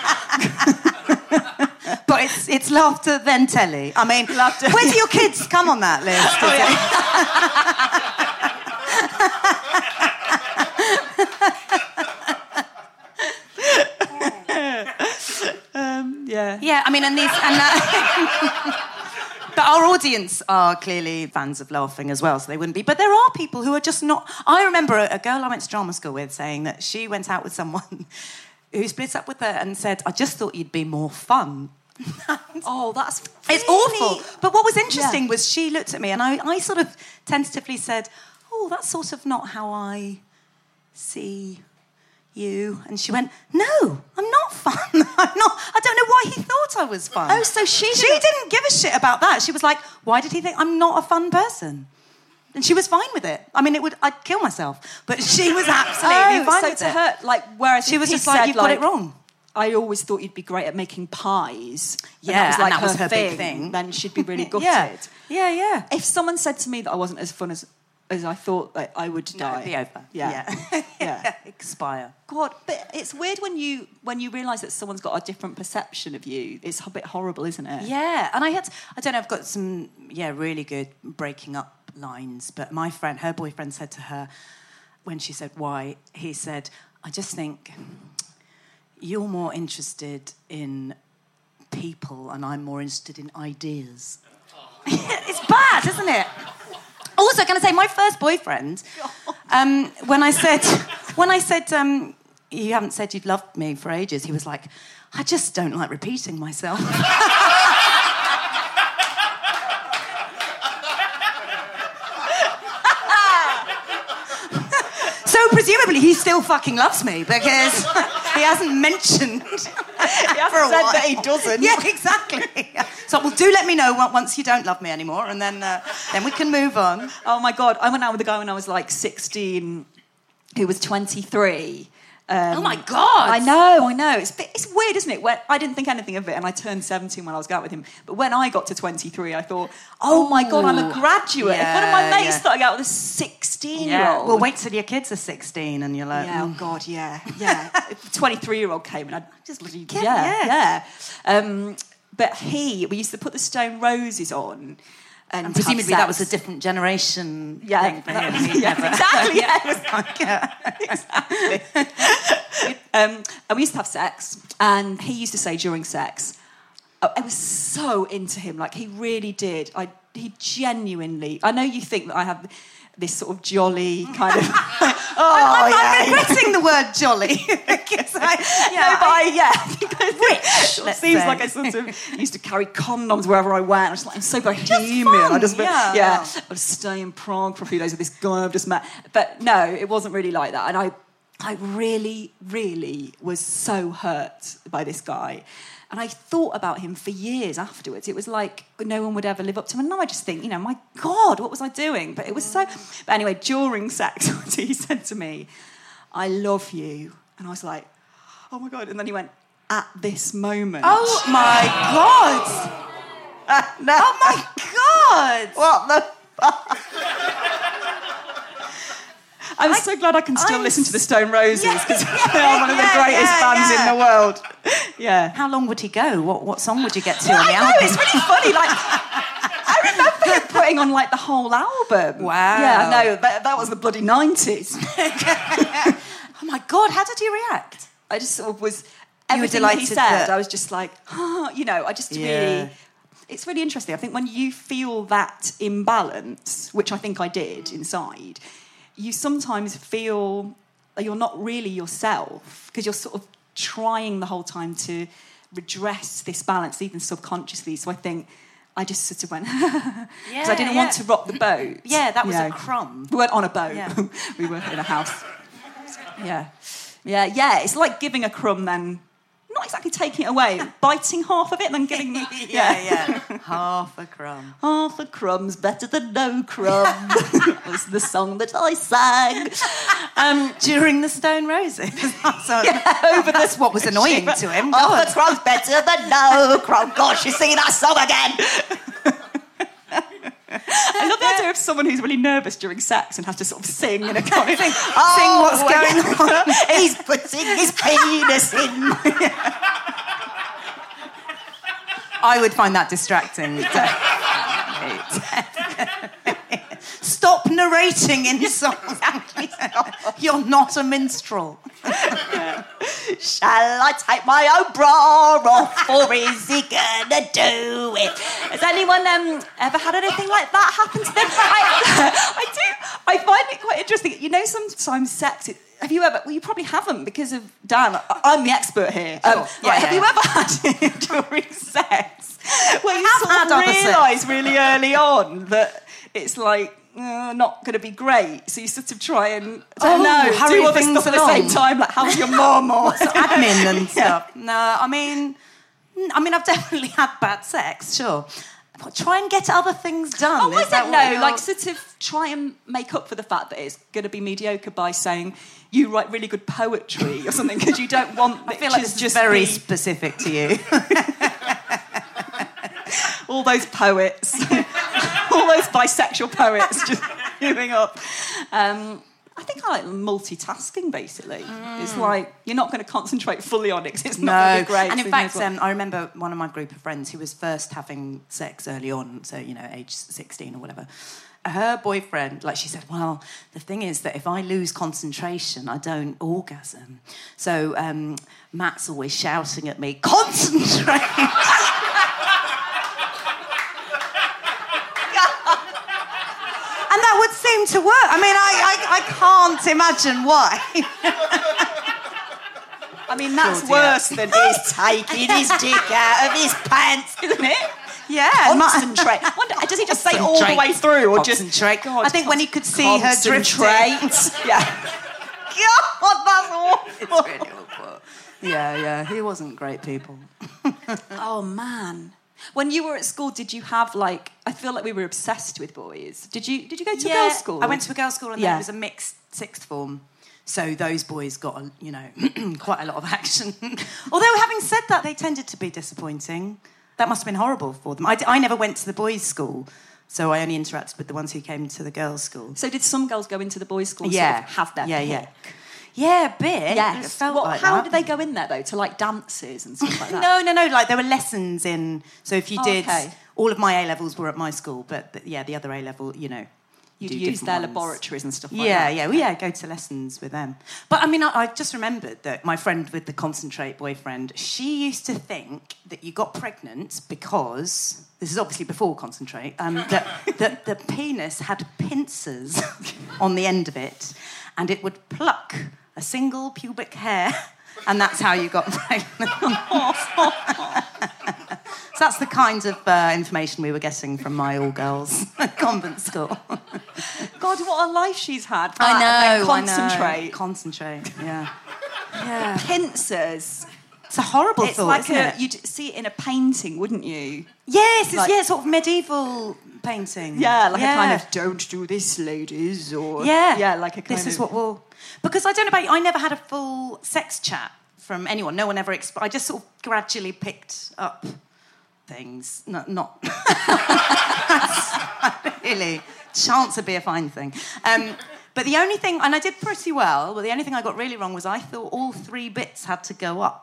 But it's laughter then telly. I mean, where do your kids come on that list? Yeah, I mean, but our audience are clearly fans of laughing as well, so they wouldn't be. But there are people who are just not... I remember a girl I went to drama school with saying that she went out with someone who split up with her and said, I just thought you'd be more fun. Oh, that's It's awful. But what was interesting was she looked at me and I sort of tentatively said, oh, that's sort of not how I see you. And she went, no, I'm not fun. I don't know why he thought I was fun. Oh, so she didn't give a shit about that. She was like, why did he think I'm not a fun person? And she was fine with it. I mean, I'd kill myself. But she was absolutely fine with it. So to her, whereas she was just like, you've got it wrong. I always thought you'd be great at making pies. Yeah, and that was her big thing. Then she'd be really gutted. Yeah. If someone said to me that I wasn't as fun as I thought that I would die. It'd be over. Yeah. Expire. God, but it's weird when you realise that someone's got a different perception of you. It's a bit horrible, isn't it? Yeah, and I don't know, I've got some, really good breaking up lines, but my friend, her boyfriend said to her, when she said why, he said, I just think you're more interested in people and I'm more interested in ideas. It's bad, isn't it? Also, can I say, my first boyfriend, when I said, you haven't said you've loved me for ages, he was like, I just don't like repeating myself. So presumably he still fucking loves me because he hasn't mentioned for a while. That he doesn't. Yeah, exactly. So, well, do let me know once you don't love me anymore, and then we can move on. Oh my God, I went out with a guy when I was like 16, who was 23. Oh my God! I know. It's weird, isn't it? When I didn't think anything of it, and I turned 17 when I was going out with him. But when I got to 23, I thought, oh my God, I'm a graduate. If one of my mates starting out with a 16-year-old. Well, wait till your kids are 16 and you're like... Yeah, oh God, yeah. If a 23-year-old came and I'd just bloody... But we used to put the Stone Roses on. And presumably that was a different generation thing for him. Exactly. Exactly. And we used to have sex, and he used to say during sex, I was so into him, like he really did. He genuinely... I know you think that I have this sort of jolly kind of... I'm regretting the word jolly. Rich. Seems like I sort of used to carry condoms wherever I went. I was like, I'm so bohemian. I was staying in Prague for a few days with this guy I've just met. But no, it wasn't really like that. And I really, really was so hurt by this guy. And I thought about him for years afterwards. It was like no one would ever live up to him. And now I just think, my God, what was I doing? But it was so... But anyway, during sex, he said to me, I love you. And I was like, oh my God. And then he went, at this moment. Oh my God. No. Oh my God. What the fuck? I'm so glad I can still listen to the Stone Roses because they're one of the greatest bands in the world. Yeah. How long would he go? What song would you get to on the album? It's really funny. I remember him putting on the whole album. Wow. Yeah, no, that was the bloody 90s. Oh my God, how did you react? I just sort of was... You were delighted he said, I was just like, I just really... It's really interesting. I think when you feel that imbalance, which I think I did inside... you sometimes feel you're not really yourself because you're sort of trying the whole time to redress this balance, even subconsciously. So I think I just sort of went, because I didn't want to rock the boat. Yeah, that was a crumb. We weren't on a boat. Yeah. We were in a house. Yeah. It's like giving a crumb, then not exactly taking it away, biting half of it, and then getting half a crumb. Half a crumb's better than no crumb. Was the song that I sang during the Stone Roses. That's what was annoying to him. Half a crumb's better than no crumb. Gosh, you're singing that song again. I love the idea of someone who's really nervous during sex and has to sort of sing in a kind of thing. Sing what's going on. He's putting his penis in. I would find that distracting. Stop narrating in songs. You're not a minstrel. Shall I take my own bra off, or is he gonna do it? Has anyone ever had anything like that happen to them? I find it quite interesting. You know, sometimes sex... Have you ever... Well, you probably haven't, because of Dan. I'm the expert here. Have you ever had it during sex where you sort of realise really early on that it's like... not going to be great, so you sort of try and do other stuff at the same time, like how's your mum or admin and stuff. No, I mean I've definitely had bad sex, sure. But try and get other things done. Oh, I don't know, like sort of try and make up for the fact that it's going to be mediocre by saying you write really good poetry or something, because you don't want... I feel like it's just very specific to you. All those poets, all those bisexual poets just giving up. I think I like multitasking, basically. It's like, you're not going to concentrate fully on it because it's not going to be great. And in fact, I remember one of my group of friends who was first having sex early on, so, age 16 or whatever. Her boyfriend, she said, well, the thing is that if I lose concentration, I don't orgasm. So Matt's always shouting at me, concentrate! And that would seem to work. I mean, I can't imagine why. I mean, that's worse than he's taking his dick out of his pants, isn't it? Yeah. Concentrate. Does he just say it all the way through, or just... God, I think when he could see her drifting. Yeah. God, that's awful. It's really awful. Yeah. He wasn't great people. Oh, man. When you were at school, did you have, I feel like we were obsessed with boys. Did you go to a girls' school? I went to a girls' school, and then it was a mixed sixth form. So those boys got, quite a lot of action. Although, having said that, they tended to be disappointing. That must have been horrible for them. I never went to the boys' school, so I only interacted with the ones who came to the girls' school. So did some girls go into the boys' school and sort of have their pick? Yeah, a bit. Yes. It felt like how that. did they go in there, though? To, dances and stuff like that? No. There were lessons in... So if you did... Okay. All of my A-levels were at my school, but the other A-level, You'd use their ones. Laboratories and stuff like that. Yeah, go to lessons with them. But, I just remembered that my friend with the concentrate boyfriend, she used to think that you got pregnant because... This is obviously before concentrate. That the penis had pincers on the end of it, and it would pluck a single pubic hair, and that's how you got pregnant. So that's the kind of information we were getting from my all-girls convent school. God, what a life she's had. I know. Concentrate, yeah. Pincers. It's a horrible thought, isn't it? You'd see it in a painting, wouldn't you? Yes, sort of medieval painting. Yeah, a kind of, don't do this, ladies, or... Yeah, like a kind this is what we'll... Because I don't know about you, I never had a full sex chat from anyone. No one ever... I just sort of gradually picked up things. Not... really... Chance would be a fine thing. But the only thing... And I did pretty well, but the only thing I got really wrong was I thought all 3 bits had to go up.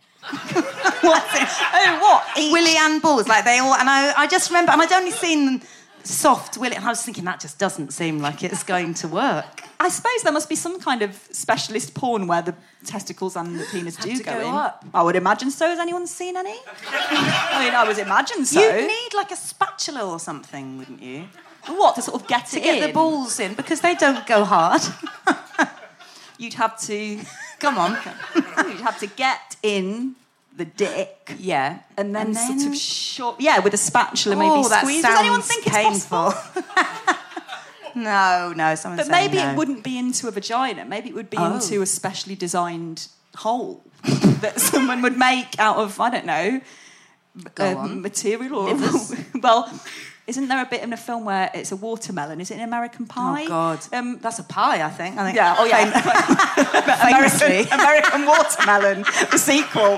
What? Willy and balls, they all... And I just remember... And I'd only seen soft Willy... And I was thinking, that just doesn't seem like it's going to work. I suppose there must be some kind of specialist porn where the testicles and the penis do go in. Up. I would imagine so. Has anyone seen any? I would imagine so. You'd need, a spatula or something, wouldn't you? What, to sort of get it in? To get the balls in, because they don't go hard. You'd have to... Come on. You'd have to get in the dick. Yeah. And then sort of short... Yeah, with a spatula maybe that squeeze. Does anyone think it's painful? possible? No, someone's But saying maybe no. it wouldn't be into a vagina. Maybe it would be into a specially designed hole that someone would make out of, I don't know, material or... Well... Isn't there a bit in a film where it's a watermelon? Is it an American Pie? Oh, God. That's a pie, I think. Yeah, oh, yeah. American Watermelon, the sequel.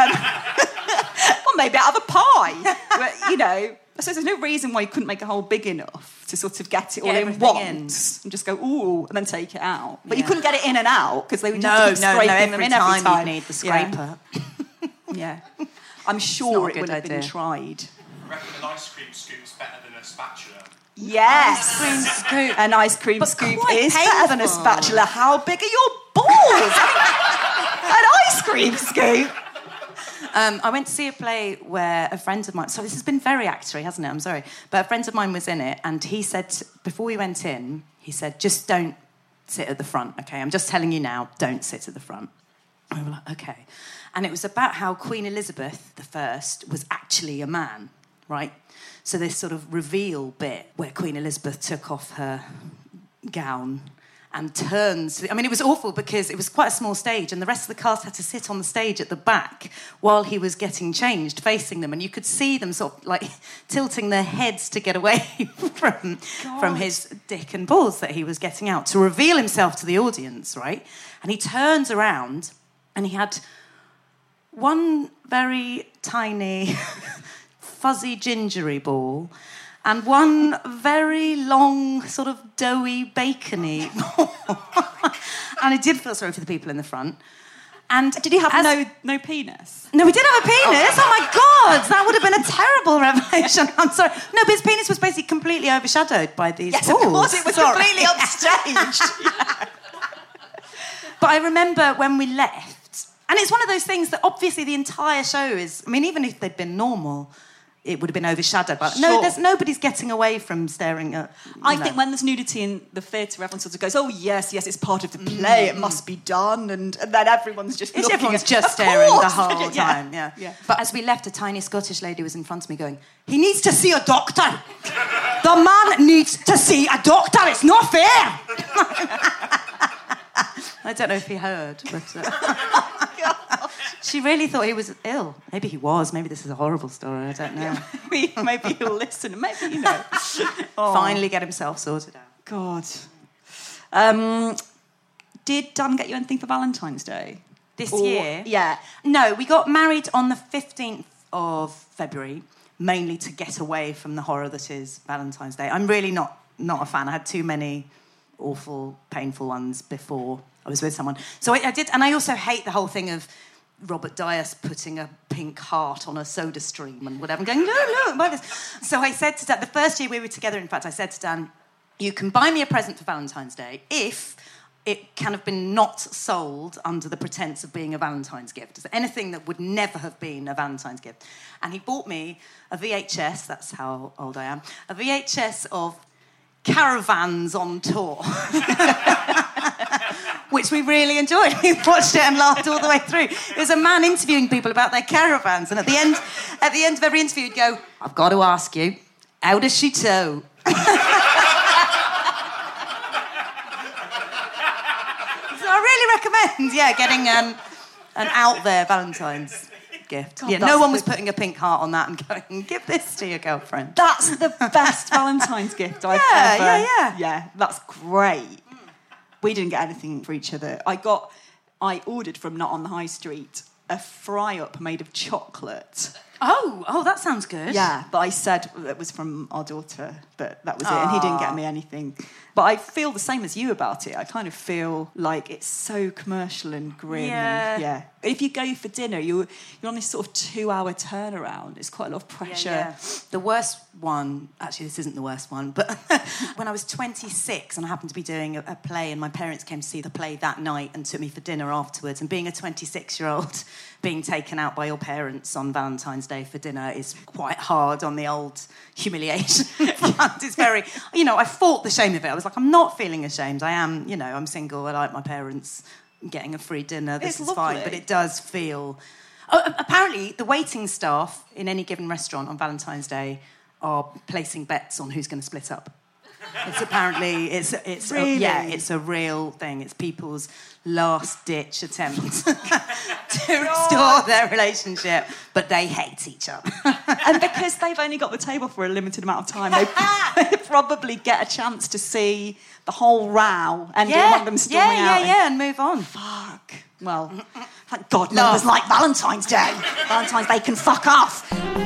Well, maybe out of a pie. But, you know, so there's no reason why you couldn't make a hole big enough to sort of get it all in once and just go, ooh, and then take it out. But you couldn't get it in and out because they would just keep scraping them in every time. You need the scraper. Yeah. I'm sure it would have been tried. I reckon an ice cream scoop's better than a spatula. Yes. Ice cream scoop. An ice cream scoop is painful. better than a spatula. How big are your balls? An ice cream scoop. I went to see a play where a friend of mine... So this has been very actory, hasn't it? I'm sorry. But a friend of mine was in it, and he said, before we went in, he said, just don't sit at the front, OK? I'm just telling you now, don't sit at the front. And we were like, OK. And it was about how Queen Elizabeth I was actually a man, right? So this sort of reveal bit where Queen Elizabeth took off her gown and turns... I mean, it was awful because it was quite a small stage and the rest of the cast had to sit on the stage at the back while he was getting changed, facing them, and you could see them sort of, like, tilting their heads to get away from his dick and balls that he was getting out to reveal himself to the audience, right? And he turns around and he had one very tiny... fuzzy gingery ball and one very long sort of doughy bacony ball. And I did feel sorry for the people in the front. And did he have no penis? No, he did have a penis. Oh my God, that would have been a terrible revelation. I'm sorry. No, but his penis was basically completely overshadowed by these balls. Yes, of course, it was completely upstaged. Yeah. But I remember when we left, and it's one of those things that obviously the entire show is, I mean, even if they'd been normal, it would have been overshadowed. But nobody's getting away from staring at... I think when there's nudity in the theatre, everyone sort of goes, oh, yes, it's part of the play, it must be done, and then everyone's just looking everyone's just staring the whole time, yeah. But as we left, a tiny Scottish lady was in front of me going, he needs to see a doctor. The man needs to see a doctor. It's not fair. I don't know if he heard, but... She really thought he was ill. Maybe he was. Maybe this is a horrible story. I don't know. Yeah, maybe he'll listen. Maybe, you know. Finally get himself sorted out. God. Did Dan get you anything for Valentine's Day? This year? Yeah. No, we got married on the 15th of February, mainly to get away from the horror that is Valentine's Day. I'm really not a fan. I had too many awful, painful ones before I was with someone. So I did, and I also hate the whole thing of Robert Dias putting a pink heart on a soda stream and whatever, and going, no, buy this. So I said to Dan, the first year we were together, in fact, I said to Dan, you can buy me a present for Valentine's Day if it can have been not sold under the pretense of being a Valentine's gift. Is there anything that would never have been a Valentine's gift? And he bought me a VHS, that's how old I am, a VHS of Caravans on Tour. Which we really enjoyed. We watched it and laughed all the way through. It was a man interviewing people about their caravans, and at the end of every interview, he'd go, I've got to ask you, how does she tow? So I really recommend, getting an out there Valentine's gift. God, no one was putting a pink heart on that and going, give this to your girlfriend. That's the best Valentine's gift I've ever... Yeah, that's great. We didn't get anything for each other. I ordered from Not on the High Street a fry-up made of chocolate. Oh, that sounds good. Yeah, but I said it was from our daughter, but that was it, and he didn't get me anything. But I feel the same as you about it. I kind of feel like it's so commercial and grim. Yeah. If you go for dinner, you're on this sort of 2-hour turnaround. It's quite a lot of pressure. Yeah. The worst one, actually this isn't the worst one, but when I was 26 and I happened to be doing a play and my parents came to see the play that night and took me for dinner afterwards, and being a 26-year-old being taken out by your parents on Valentine's Day for dinner is quite hard on the old humiliation front. It's very, I fought the shame of it. I was like, I'm not feeling ashamed. I am, I'm single. I like my parents getting a free dinner. This is lovely. fine. But it does feel... Apparently, the waiting staff in any given restaurant on Valentine's Day are placing bets on who's going to split up. It's Really? It's a real thing. It's people's last-ditch attempt to restore their relationship, but they hate each other. And because they've only got the table for a limited amount of time, they probably get a chance to see the whole row and one of them storming out. And move on. Fuck. Well, thank God no one's like Valentine's Day. Valentine's Day can fuck off.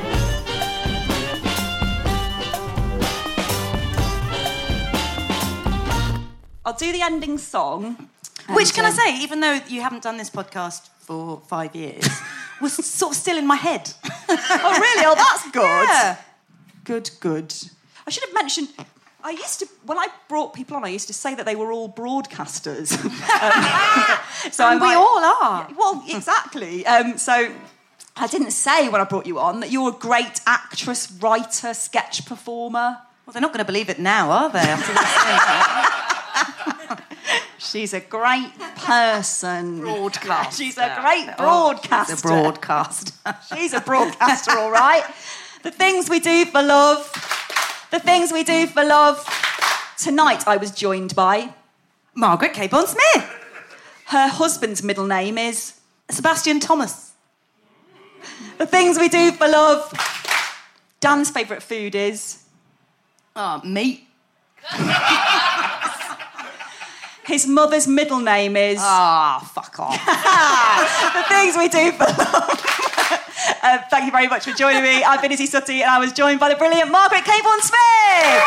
I'll do the ending song. Which, can I say, even though you haven't done this podcast for 5 years, was sort of still in my head. Oh, really? Oh, that's good. Yeah. Good. I should have mentioned... when I brought people on, I used to say that they were all broadcasters. And we all are. Well, exactly. So I didn't say when I brought you on that you're a great actress, writer, sketch performer. Well, they're not going to believe it now, are they? After this thing? She's a great person. Broadcaster. She's a great broadcaster. She's a broadcaster. She's a broadcaster, all right. The things we do for love. The things we do for love. Tonight I was joined by... Margaret Cabourn Smith. Her husband's middle name is... Sebastian Thomas. The things we do for love. Dan's favourite food is... Meat. His mother's middle name is... fuck off. The things we do for love. Thank you very much for joining me. I've been Izzy Suttie and I was joined by the brilliant Margaret Cabourn Smith.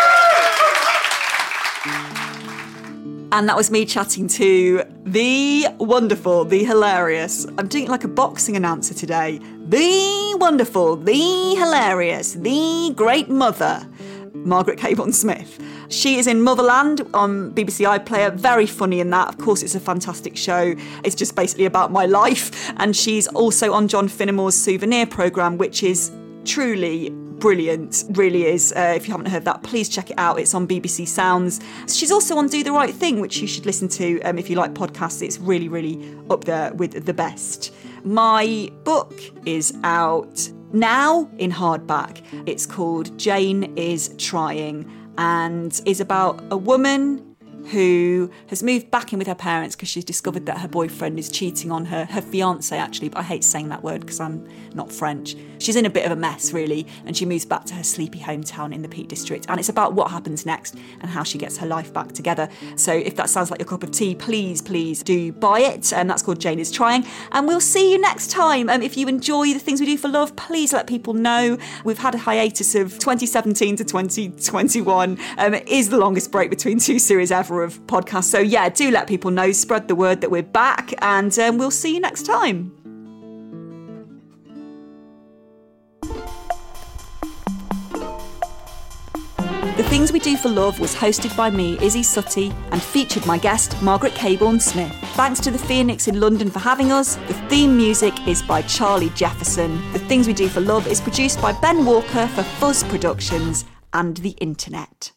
And that was me chatting to the wonderful, the hilarious... I'm doing it like a boxing announcer today. The wonderful, the hilarious, the great mother, Margaret Cabourn Smith. She is in Motherland on BBC iPlayer, very funny in that. Of course, it's a fantastic show. It's just basically about my life. And she's also on John Finnemore's Souvenir programme, which is truly brilliant, really is. If you haven't heard that, please check it out. It's on BBC Sounds. She's also on Do the Right Thing, which you should listen to if you like podcasts. It's really, really up there with the best. My book is out now in hardback. It's called Jane is Trying, and is about a woman who has moved back in with her parents because she's discovered that her boyfriend is cheating on her fiancé, actually, but I hate saying that word because I'm not French. She's in a bit of a mess, really, and she moves back to her sleepy hometown in the Peak District, and it's about what happens next and how she gets her life back together. So if that sounds like your cup of tea, please do buy it, and that's called Jane is Trying, and we'll see you next time. If you enjoy the things we do for love, please let people know. We've had a hiatus of 2017 to 2021. It is the longest break between two series ever of podcasts, so yeah, do let people know, spread the word that we're back, and we'll see you next time. The Things We Do for Love was hosted by me, Izzy Suttie, and featured my guest, Margaret Cabourn Smith. Thanks to the Phoenix in London for having us. The theme music is by Charlie Jefferson. The Things We Do for Love is produced by Ben Walker for Fuzz Productions and the Internet.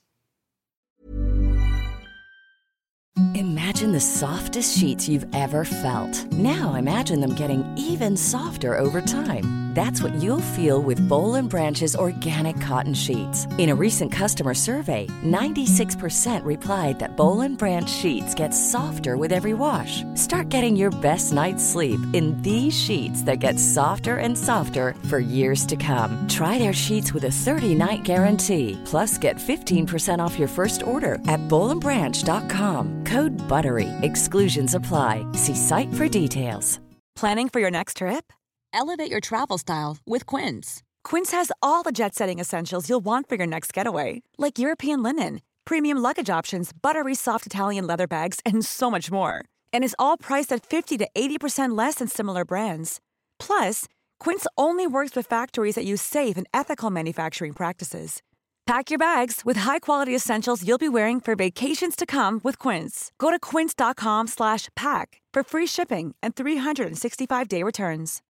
Imagine the softest sheets you've ever felt. Now imagine them getting even softer over time. That's what you'll feel with Boll & Branch's organic cotton sheets. In a recent customer survey, 96% replied that Boll & Branch sheets get softer with every wash. Start getting your best night's sleep in these sheets that get softer and softer for years to come. Try their sheets with a 30-night guarantee. Plus, get 15% off your first order at bollandbranch.com. Code BUTTERY. Exclusions apply. See site for details. Planning for your next trip? Elevate your travel style with Quince. Quince has all the jet-setting essentials you'll want for your next getaway, like European linen, premium luggage options, buttery soft Italian leather bags, and so much more. And is all priced at 50 to 80% less than similar brands. Plus, Quince only works with factories that use safe and ethical manufacturing practices. Pack your bags with high-quality essentials you'll be wearing for vacations to come with Quince. Go to quince.com/pack for free shipping and 365-day returns.